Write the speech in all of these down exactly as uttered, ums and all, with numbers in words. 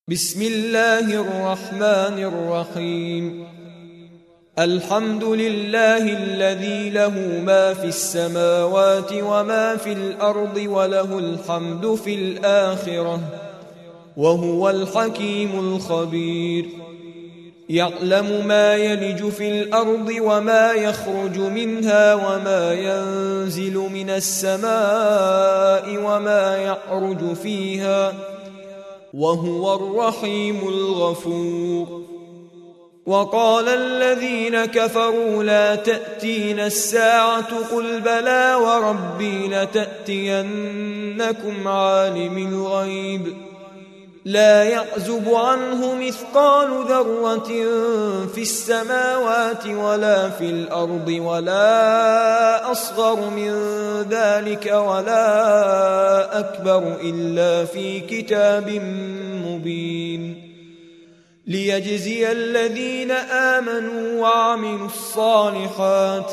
بسم الله الرحمن الرحيم. الحمد لله الذي له ما في السماوات وما في الأرض وله الحمد في الآخرة وهو الحكيم الخبير. يعلم ما يلج في الأرض وما يخرج منها وما ينزل من السماء وما يعرج فيها وهو الرحيم الغفور. وقال الذين كفروا لا تأتينا الساعة قل بلى وربي لتأتينكم عالم الغيب لا يعزب عنه مثقال ذرة في السماوات ولا في الأرض ولا أصغر من ذلك ولا أكبر إلا في كتاب مبين ليجزي الذين آمنوا وعملوا الصالحات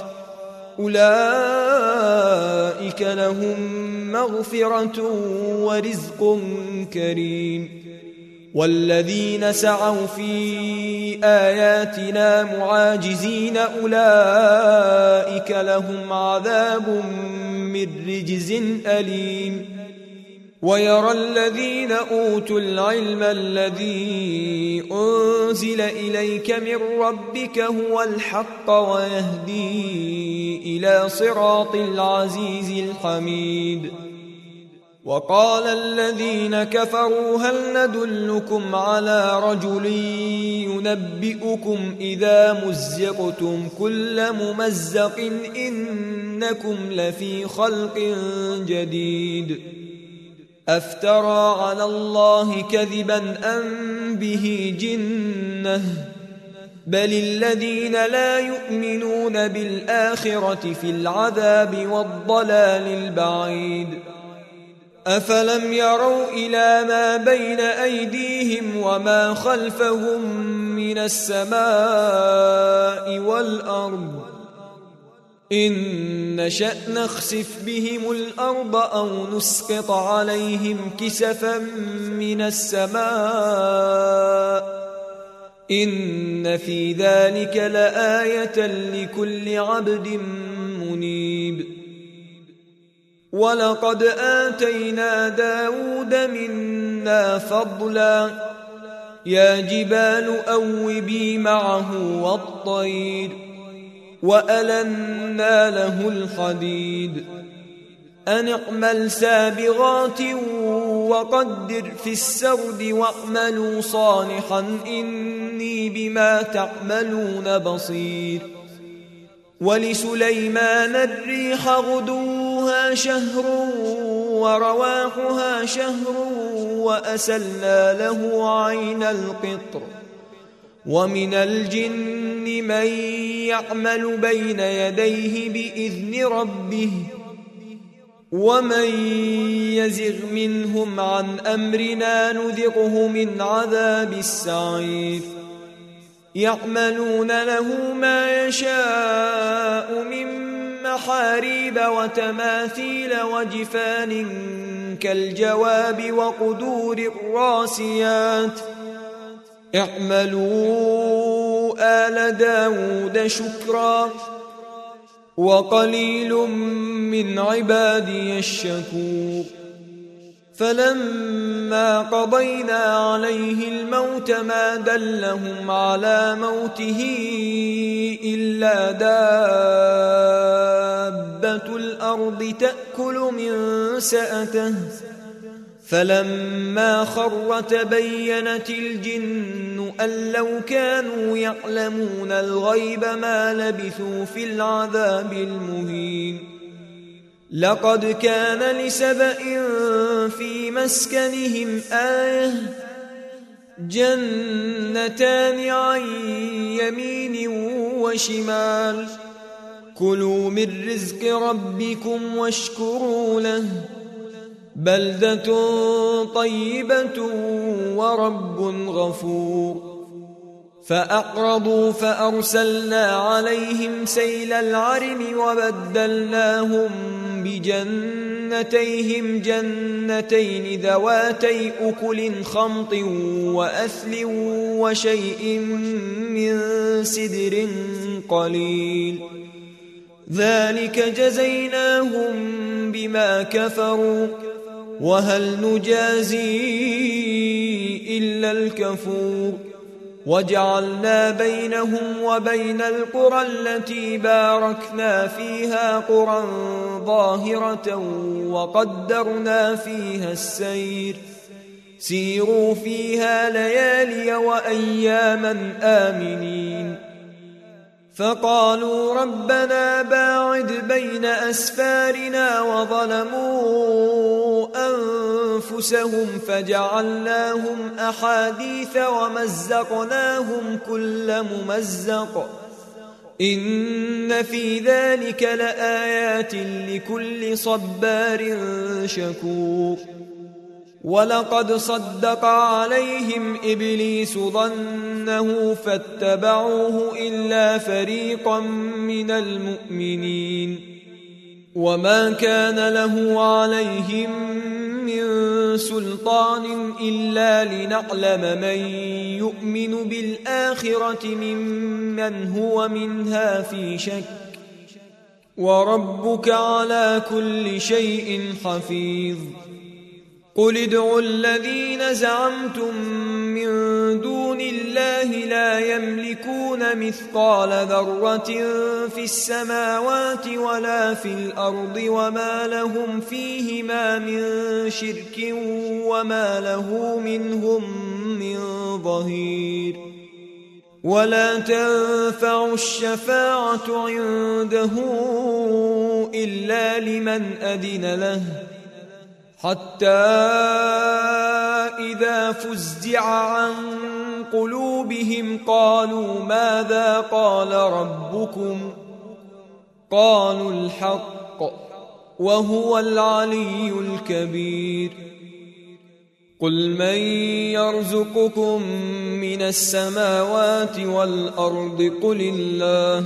أولئك لهم مغفرة ورزق كريم. والذين سعوا في آياتنا معاجزين أولئك لهم عذاب من رجز أليم. ويرى الذين أوتوا العلم الذي أنزل إليك من ربك هو الحق ويهدي إلى صراط العزيز الحميد. وقال الذين كفروا هل ندلكم على رجل ينبئكم إذا مزقتم كل ممزق إنكم لفي خلق جديد أفترى على الله كذبا أم به جنة بل الذين لا يؤمنون بالآخرة في العذاب والضلال البعيد. أفلم يروا إلى ما بين أيديهم وما خلفهم من السماء والأرض إن نشأ نخسف بهم الأرض أو نسقط عليهم كسفا من السماء إن في ذلك لآية لكل عبد منيب. ولقد آتينا داود منا فضلا يا جبال أوبي معه والطير وألنا له الحديد أن اعمل سابغات وقدر في السرد واعملوا صالحا إني بما تعملون بصير. ولسليمان الريح غدوها شهر ورواحها شهر وأسلنا له عين القطر ومن الجن من يعمل بين يديه بإذن ربه ومن يزغ منهم عن أمرنا نذقه من عذاب السعير. يعملون له ما يشاء من محاريب وتماثيل وجفان كالجواب وقدور الراسيات اعملوا آل داود شكرا وقليل من عبادي الشكور. فلما قضينا عليه الموت ما دلهم على موته إلا دابة الأرض تأكل من سأته فلما خر تبينت الجن أن لو كانوا يعلمون الغيب ما لبثوا في العذاب المهين. لقد كان لسبأ في مسكنهم آية جنتان عن يمين وشمال كلوا من رزق ربكم واشكروا له بلدة طيبة ورب غفور. فأعرضوا فأرسلنا عليهم سيل العرم وبدلناهم بجنتيهم جنتين جنتين ذواتي أكل خمط وأثل وشيء من سدر قليل ذلك جزيناهم بما كفروا وهل نجازي إلا الكفور وجعلنا بينهم وبين القرى التي باركنا فيها قرى ظاهرة وقدرنا فيها السير سيروا فيها ليالي وأياما آمنين فقالوا ربنا باعد بين أسفارنا وظلموا أنفسهم فجعلناهم أحاديث ومزقناهم كل ممزق إن في ذلك لآيات لكل صبار شكور ولقد صدق عليهم إبليس ظنه فاتبعوه إلا فريقا من المؤمنين وما كان له عليهم من سلطان إلا لنعلم من يؤمن بالآخرة ممن هو منها في شك وربك على كل شيء حفيظ قل ادعوا الذين زعمتم من دون الله لا يملكون مثقال ذرة في السماوات ولا في الأرض وما لهم فيهما من شرك وما له منهم من ظهير ولا تنفع الشفاعة عنده إلا لمن أذن له حتى إذا فزع عن قلوبهم قالوا ماذا قال ربكم قالوا الحق وهو العلي الكبير قل من يرزقكم من السماوات والأرض قل الله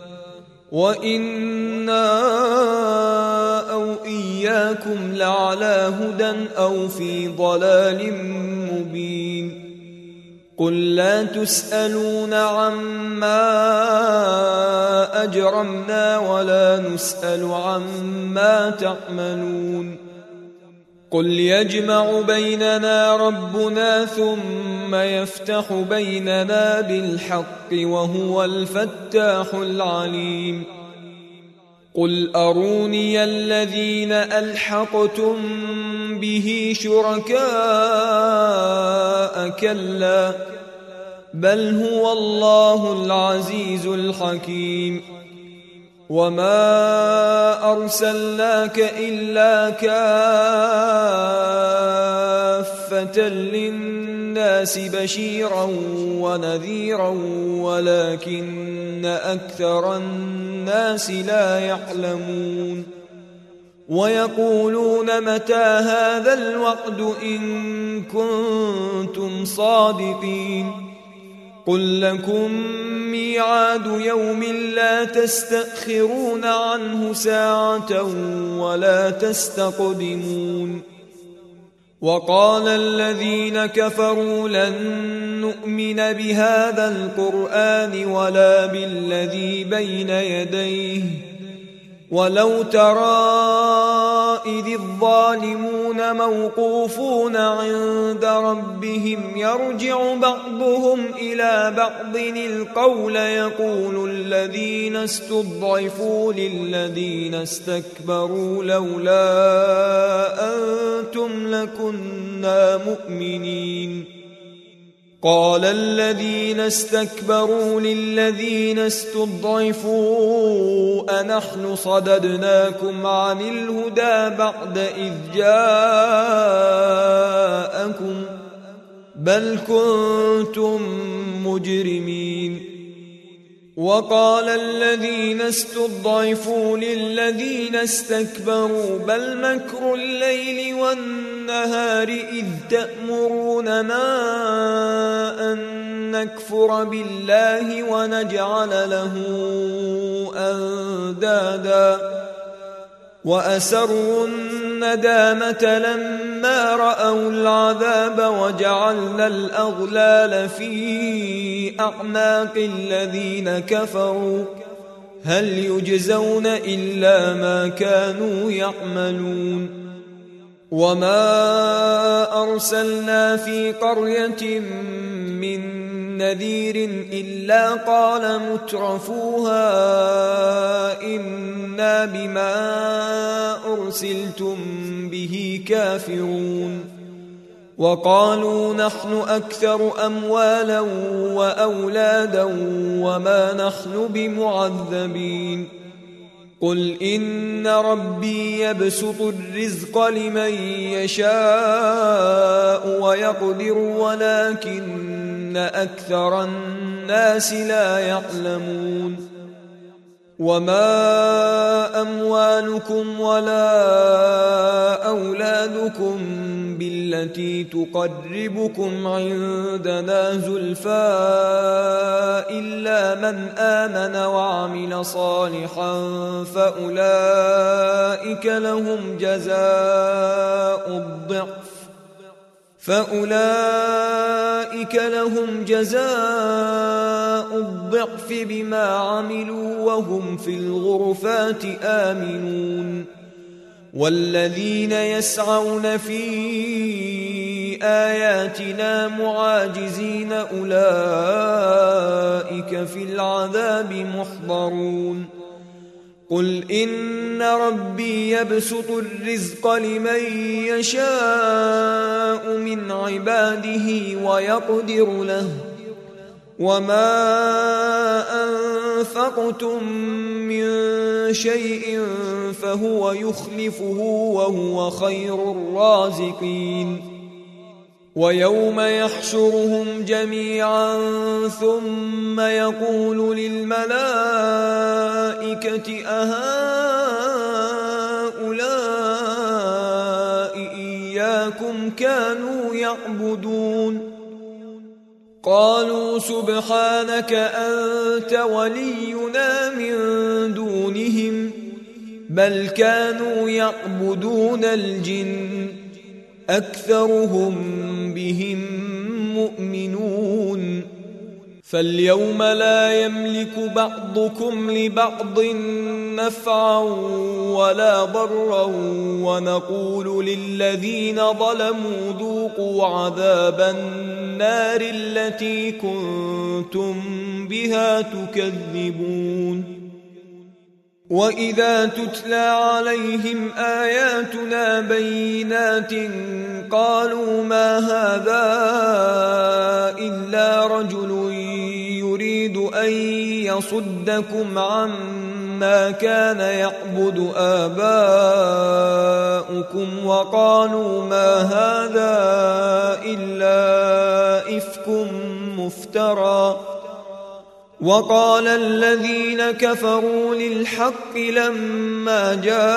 وإنا أو إياكم لعلى هدى أو في ضلال مبين قل لا تسألون عما أجرمنا ولا نسأل عما تعملون قل يجمع بيننا ربنا ثم يفتح بيننا بالحق وهو الفتاح العليم قل أروني الذين ألحقتم به شركاء كلا بل هو الله العزيز الحكيم وما أرسلناك إلا كافة للناس بشيرا ونذيرا ولكن أكثر الناس لا يعلمون ويقولون متى هذا الوعد إن كنتم صادقين قل لكم ميعاد يوم لا تستأخرون عنه ساعة ولا تستقدمون وقال الذين كفروا لن نؤمن بهذا القرآن ولا بالذي بين يديه ولو ترى إذ الظالمون موقوفون عند ربهم يرجع بعضهم إلى بعض القول يقول الذين استضعفوا للذين استكبروا لولا أنتم لكنا مؤمنين قال الذين استكبروا للذين استضعفوا أنحن صددناكم عن الهدى بعد إذ جاءكم بل كنتم مجرمين وقال الذين استضعفوا للذين استكبروا بل مكر الليل والنهار إذ تأمروننا أن نكفر بالله ونجعل له أندادا وأسروا الندامة لما رأوا العذاب وجعلنا الأغلال في أعناق الذين كفروا هل يجزون إلا ما كانوا يعملون وما أرسلنا في قرية من نذير إلا قال مترفوها إنا بما أرسلتم به كافرون وقالوا نحن أكثر أموالا وأولادا وما نحن بمعذبين قل إن ربي يبسط الرزق لمن يشاء ويقدر ولكن أكثر الناس لا يعلمون وما أموالكم ولا أولادكم بالتي تقربكم عندنا زلفى إلا من آمن وعمل صالحا فأولئك لهم جزاء الضعف فأولئك لهم جزاء الضعف بما عملوا وهم في الغرفات آمنون والذين يسعون في آياتنا معاجزين أولئك في العذاب محضرون قل إن ربي يبسط الرزق لمن يشاء من عباده ويقدر له وما أنفقتم من شيء فهو يخلفه وهو خير الرازقين ويوم يحشرهم جميعا ثم يقول للملائكة أهؤلاء إياكم كانوا يعبدون قالوا سبحانك أنت ولينا من دونهم بل كانوا يعبدون الجن أكثرهم بهم مؤمنون فاليوم لا يملك بعضكم لبعض نفعا ولا ضرا ونقول للذين ظلموا ذوقوا عذاب النار التي كنتم بها تكذبون وإذا تتلى عليهم آياتنا بينات قالوا ما هذا إلا رجل يريد أن يصدكم عما كان يعبد آباؤكم وقالوا ما هذا إلا إفك مفترى وقال الذين كفروا للحق لما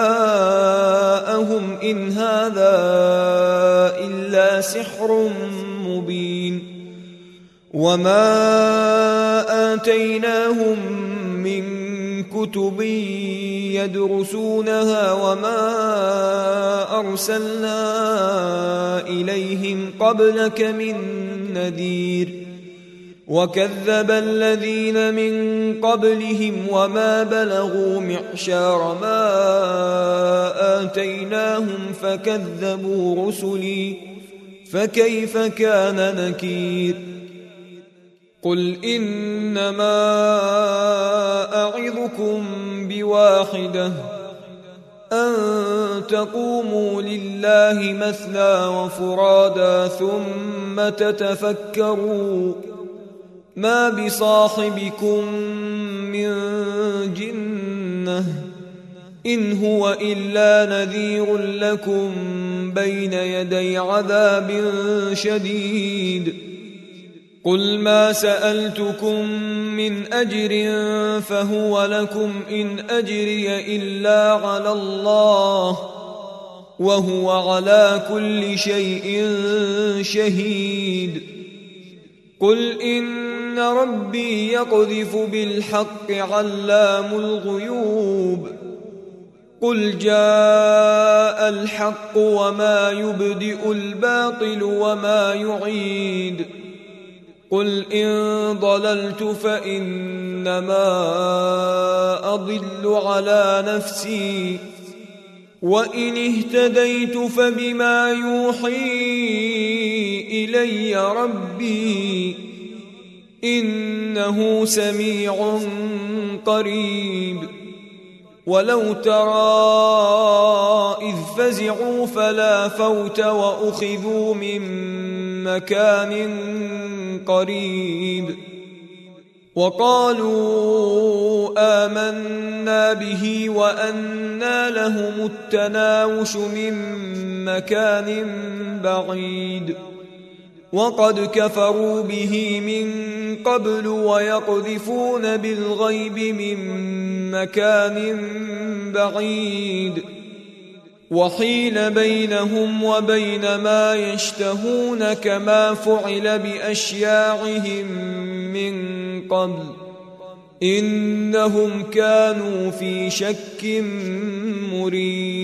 جاءهم إن هذا إلا سحر مبين وما آتيناهم من كتب يدرسونها وما أرسلنا إليهم قبلك من نذير وكذب الذين من قبلهم وما بلغوا معشار ما آتيناهم فكذبوا رسلي فكيف كان نكير قل إنما أعظكم بواحدة أن تقوموا لله مثنى وفرادا ثم تتفكروا ما بصاحبكم من جنة إن هو إلا نذير لكم بين يدي عذاب شديد قل ما سألتكم من أجر فهو لكم إن أجري إلا على الله وهو على كل شيء شهيد قل إن ربي يقذف بالحق علام الغيوب قل جاء الحق وما يبدئ الباطل وما يعيد قل إن ضللت فإنما أضل على نفسي وإن اهتديت فبما يوحي إلي ربي إنه سميع قريب ولو ترى إذ فزعوا فلا فوت وأخذوا من مكان قريب وقالوا آمنا به وأنى لهم التناوش من مكان بعيد وقد كفروا به من قبل ويقذفون بالغيب من مكان بعيد وحيل بينهم وبين ما يشتهون كما فعل بأشياعهم من قبل إنهم كانوا في شك مريب